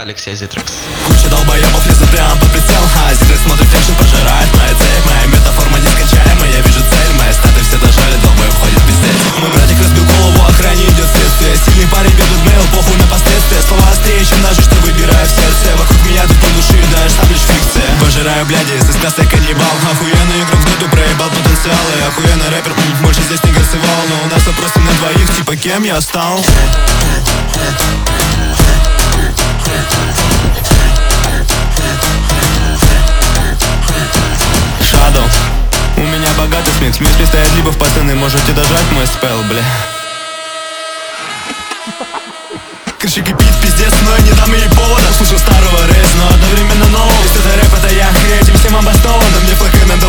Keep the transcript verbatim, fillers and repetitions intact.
Алексей Зитрекс. Куча долбоебов лезет прямо под прицел. А Зитрекс смотрит, фэншн пожирает моя цель. Моя метаформа нескончаемая, я вижу цель. Мои статы все дожали, долбоеб ходит пиздец. Мой братик разбил голову, охране идет следствие. Сильный парень ведут мейл, похуй на последствия. Слова острее, чем ножи, что выбираю в сердце. Вокруг меня тут ни души, даже сам лишь фикция. Пожираю, бляди, из мяса каннибал. Охуенный игрок в году проебал потенциал. И охуенный рэпер, м, больше здесь не горцевал. Но у нас вопросы на двоих, типа кем я стал. Shadow. У меня богатый смех, смеюсь не стоять либо в пацаны. Можете дожать мой спел, бля. Кричи кипит, пиздец, но я не дам ей повода. Слушал старого рэс, но одновременно нового. Если это рэп, это я, и этим всем обоснован. Но мне флэк иногда